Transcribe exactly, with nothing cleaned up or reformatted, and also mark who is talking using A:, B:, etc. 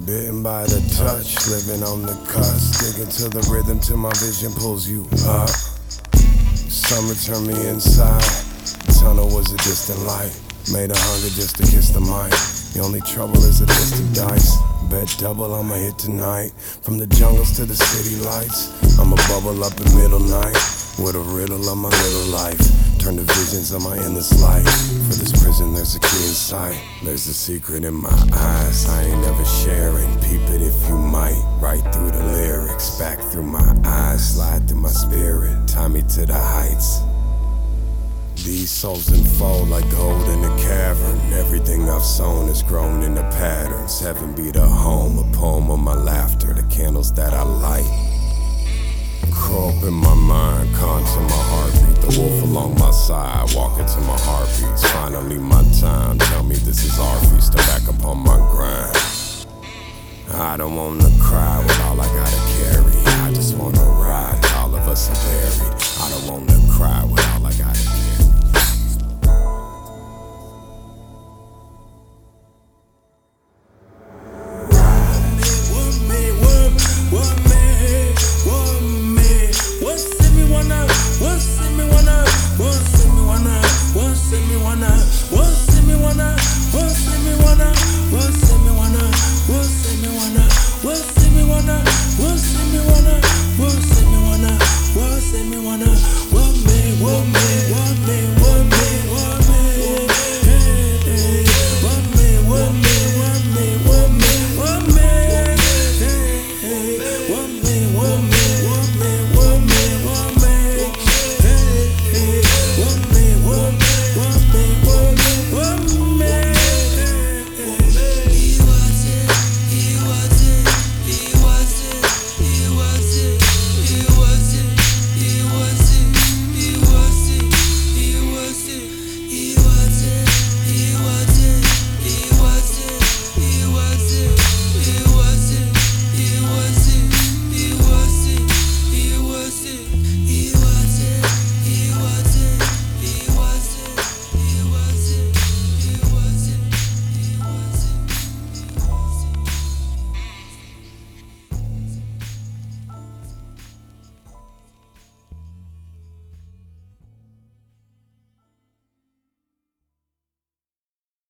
A: Bitten by the touch, living on the cusp, digging to the rhythm till my vision pulls you up. Summer turned me inside, the tunnel was a distant light, made a hunger just to kiss the mic. The only trouble is a distant dice, bet double I'ma hit tonight. From the jungles to the city lights, I'ma bubble up in middle night, with a riddle of my little life, turn the visions of my endless life. For this prison there's a key in sight, there's a secret in my eyes I ain't never sharing, peep it if you might. Right through the lyrics, back through my eyes, slide through my spirit, tie me to the heights. These souls unfold like gold in a cavern. Everything I've sown has grown into patterns. Heaven be the home, a poem of my laughter, the candles that I light. Crawl up in my mind, contour my heartbeat. The wolf along my side, walking to my heartbeats. Finally my time, tell me this is our feast. I'm back upon my grind. I don't wanna cry with all I gotta carry. I just wanna ride, all of us are buried. I don't wanna cry with all I gotta